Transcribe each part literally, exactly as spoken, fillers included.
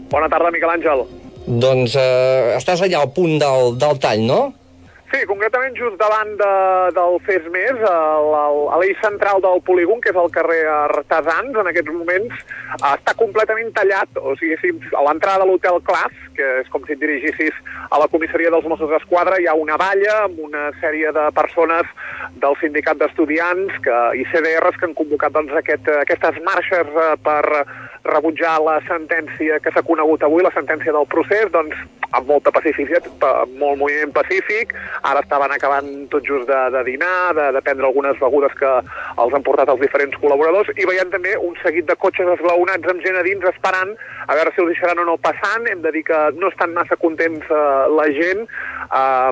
Bona tarda, Miquel Àngel. Doncs eh, estàs allà al punt del, del tall, no? Sí, concretament just davant de, del Fes Més, a l'eix central del polígon, que és el carrer Artesans, en aquests moments està completament tallat, o sigui, a l'entrada de l'Hotel Clas, que és com si et dirigissis a la comissaria dels Mossos d'Esquadra, hi ha una valla amb una sèrie de persones del sindicat d'estudiants que, i C D Rs que han convocat doncs, aquest, aquestes marxes per rebutjar la sentència que s'ha conegut avui, la sentència del procés, doncs amb molta pacificitat, molt moviment pacífic. Ara estaven acabant tot just de, de dinar, de, de prendre algunes begudes que els han portat els diferents col·laboradors, i veiem també un seguit de cotxes esglaonats amb gent a dins esperant a veure si els deixaran o no passant. Hem de dir que no estan massa contents eh, la gent, eh,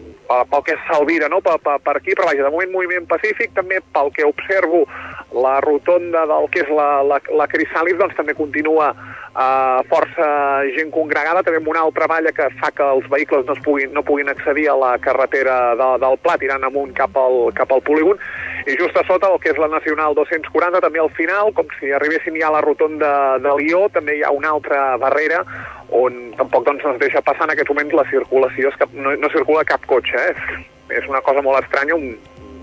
pel que s'alvira, no? per, per, per aquí, però vaja, de moment moviment pacífic. També pel que observo, la rotonda del que és la, la, la Crisàlis, doncs també continua eh, força gent congregada, també amb una altra valla que fa que els vehicles no, es puguin, no puguin accedir a la carretera de, del Pla, tirant amunt cap al, cap al polígon, i just a sota el que és la Nacional dos-cents quaranta, també al final, com si arribessin ja a la rotonda de Lió, també hi ha una altra barrera on tampoc doncs, no es deixa passar en aquests moments la circulació, és que no, no circula cap cotxe, eh? és, és una cosa molt estranya, un,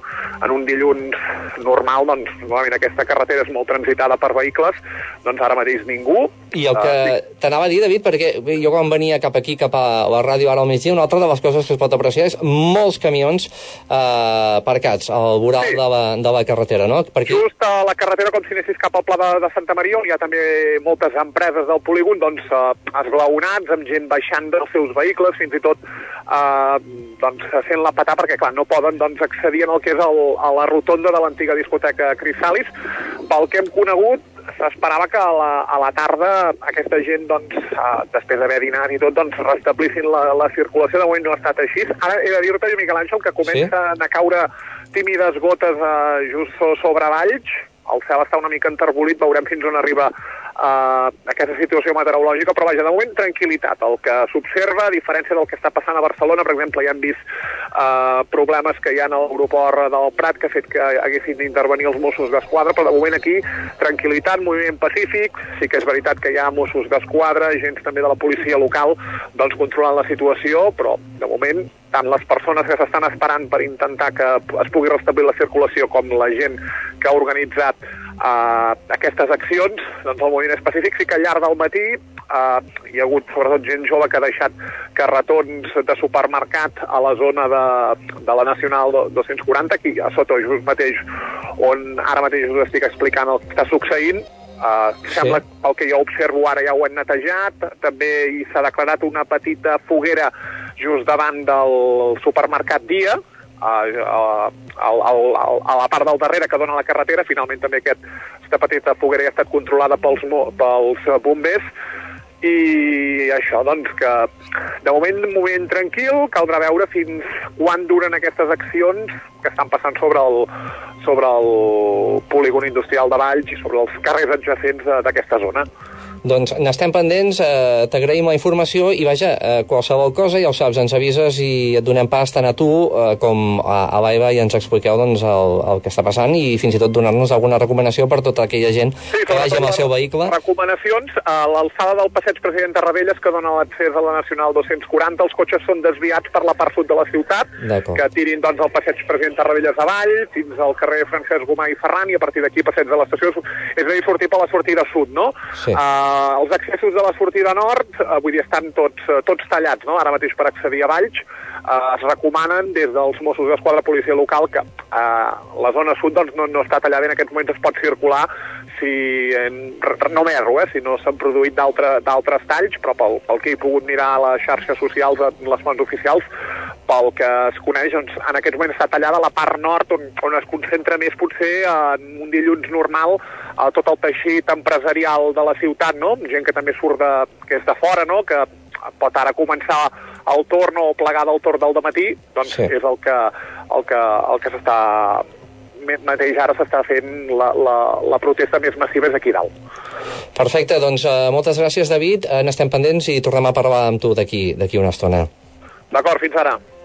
en un dilluns normal, doncs, normalment aquesta carretera és molt transitada per vehicles, doncs ara mateix ningú. I el que uh, sí. t'anava a dir, David, perquè jo quan venia cap aquí, cap a la ràdio ara al migdia, una altra de les coses que es pot apreciar és molts camions eh, aparcats al voral sí. de, la, de la carretera, no? Perquè... Just a la carretera, com si anessis cap al Pla de, de Santa Maria, on hi ha també moltes empreses del polígon, doncs, eh, esglaonats, amb gent baixant dels seus vehicles, fins i tot eh, doncs, fent la petar, perquè, clar, no poden doncs, accedir en el que és el, a la rotonda de l'antiga discoteca Crisàlis. Pel que hem conegut, s'esperava que a la, a la tarda aquesta gent, doncs, uh, després d'haver dinat i tot, doncs, restablissin la, la circulació. De moment no ha estat així. Ara he de dir-te, Miquel Àngel, que comencen sí? a caure tímides gotes uh, just sobre Valls. El cel està una mica enterbolit, veurem fins on arriba uh, aquesta situació meteorològica, però vaja, de moment tranquil·litat. El que s'observa, a diferència del que està passant a Barcelona, per exemple, ja hem vist uh, problemes que hi ha a l'aeroport del Prat que ha fet que haguessin d'intervenir els Mossos d'Esquadra, però de moment aquí tranquil·litat, moviment pacífic. Sí que és veritat que hi ha Mossos d'Esquadra, agents també de la policia local, doncs controlant la situació, però de moment tant les persones que s'estan esperant per intentar que es pugui restablir la circulació com la gent que ha organitzat uh, aquestes accions, doncs el moviment específic. Sí que al llarg del matí uh, hi ha hagut sobretot gent jove que ha deixat carretons de supermercat a la zona de, de la Nacional dos-cents quaranta, aquí a sota just mateix on ara mateix us estic explicant el que està succeint. Uh, sembla, sí. pel que jo observo ara, ja ho han netejat. També hi s'ha declarat una petita foguera just davant del supermercat Dia, uh, uh, al, al, al, a la part del darrere que dona la carretera. Finalment també aquest, aquesta petita foguera ja ha estat controlada pels, pels bombers. I això, doncs, que de moment un moment tranquil, caldrà veure fins quan duren aquestes accions que estan passant sobre el, sobre el polígon industrial de Valls i sobre els carrers adjacents d'aquesta zona. Doncs n'estem pendents, eh, t'agraïm la informació i vaja, eh, qualsevol cosa ja ho saps, ens avises i et donem pas tant a tu eh, com a, a l'Eva i ens expliqueu doncs, el, el que està passant i fins i tot donar-nos alguna recomanació per tota aquella gent sí, que vagi amb el seu vehicle. Recomanacions, a l'alçada del passeig President Tarradellas que dona l'accés a la Nacional dos-cents quaranta, els cotxes són desviats per la part sud de la ciutat, que tirin doncs, el passeig President Tarradellas avall fins al carrer Francesc Gomà i Ferran i a partir d'aquí passeig de l'estació, és a dir, sortir per la sortida sud, no? Sí. Uh, Uh, els accessos de la sortida nord, uh, vull dir, estan tots, uh, tots tallats, no? Ara mateix per accedir a Valls. Uh, es recomanen des dels Mossos d'Esquadra, policia local, que uh, la zona sud doncs, no, no està tallada, en aquests moments es pot circular si, en, no m'erro, eh, si no s'han produït d'altres talls, però pel, pel que he pogut mirar a les xarxes socials, a les fonts oficials, pel que es coneix, doncs, en aquests moments està tallada la part nord, on, on es concentra més potser en un dilluns normal a tot el teixit empresarial de la ciutat, no? Gent que també surt de, que és de fora, no? Que pot ara començar el torn o plegar del torn del dematí, doncs sí. és el que, el que, el que s'està mateix ara s'està fent la, la, la protesta més massiva és aquí dalt. Perfecte, doncs uh, moltes gràcies, David. Uh, n'estem pendents i tornem a parlar amb tu d'aquí d'aquí una estona. D'acord, fins ara.